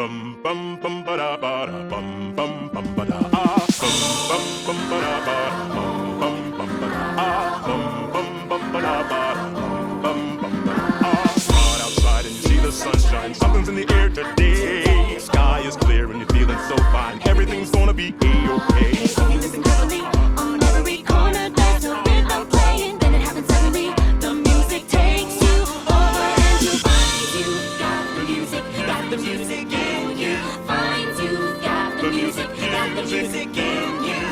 bum bum bum ba da ba da bum bum bum ba da ah bum bum bum ba da ba da bum bum bum ba da ah bum bum bum ba da ba da bum bum bum ba da ah. Run outside and you see the sunshine, something's in the air today. Sky is clear and you're feeling so fine. Everything's gonna be a-okay. Listen carefully, on every corner there's a rhythm playing. Then it happens suddenly, the music takes you over and you find you got the music in you. Find you got the music in you.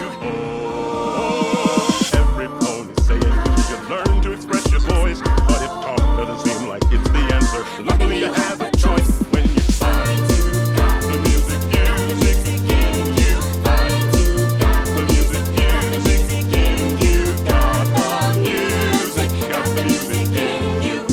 Oh, every pony saying you should learn to express your voice, but if talk doesn't seem like it's the answer, luckily you have a choice when you find you got the music in you. Find you got the music in you. Got the music in you.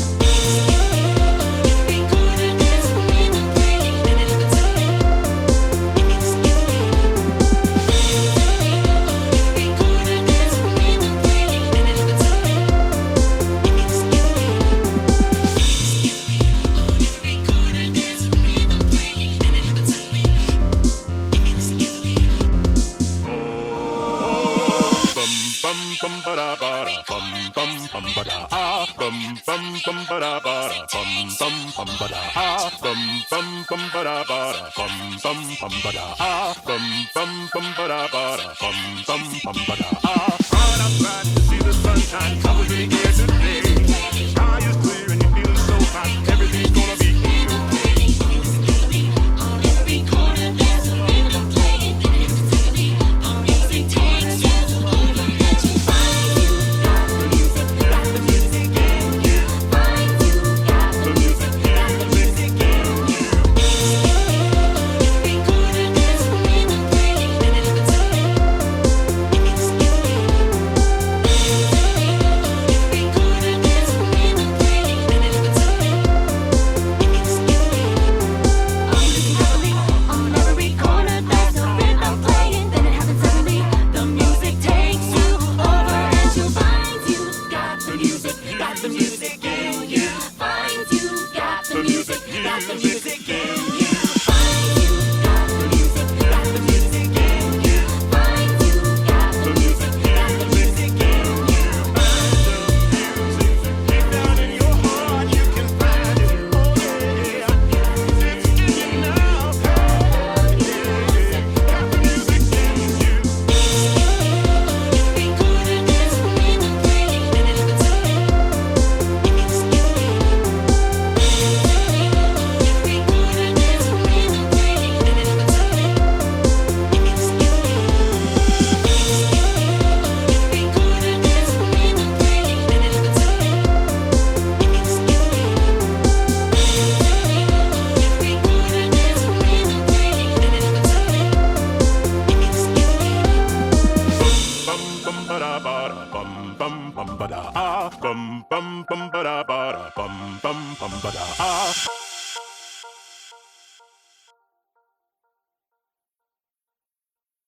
Bum bum ba da ba da bum bum bum ba da ah bum bum bum ba da ba da bum bum bum ba da ah bum bum bum ba da ba da bum bum bum ba da ah bum bum bum ba da ba da bum bum bum ba da ah. Run outside to see the sunshine, colors in the air today. Sky is clear and you're feeling so hot. Everything's gonna be a-okay. On every corner there's a rhythm playing. Then it happens suddenly, the music takes you over and you find you got the music in you. Find you got the music in you. Every corner there's a rhythm playing. Then it happens suddenly, every corner there's a rhythm playing. Then it happens suddenly. On every corner there's a rhythm playing. Then it happens suddenly, the music takes you over and you find you got the music in you. Find you got the music in you. Find you got the music in you. Find you got the music in you. Deep down in your heart you can find it. Oh yeah, it's in you now. Got the music in you. Every corner there's a rhythm playing. Then it happens suddenly. Every corner there's a rhythm playing. Then it happens suddenly. Every corner there's a rhythm playing. Then it happens suddenly. Every corner there's a rhythm playing. Then it happens suddenly. Bum bum ba da ba da bum bum bum ba da ah bum bum bum ba da ba da bum bum bum ba da ah.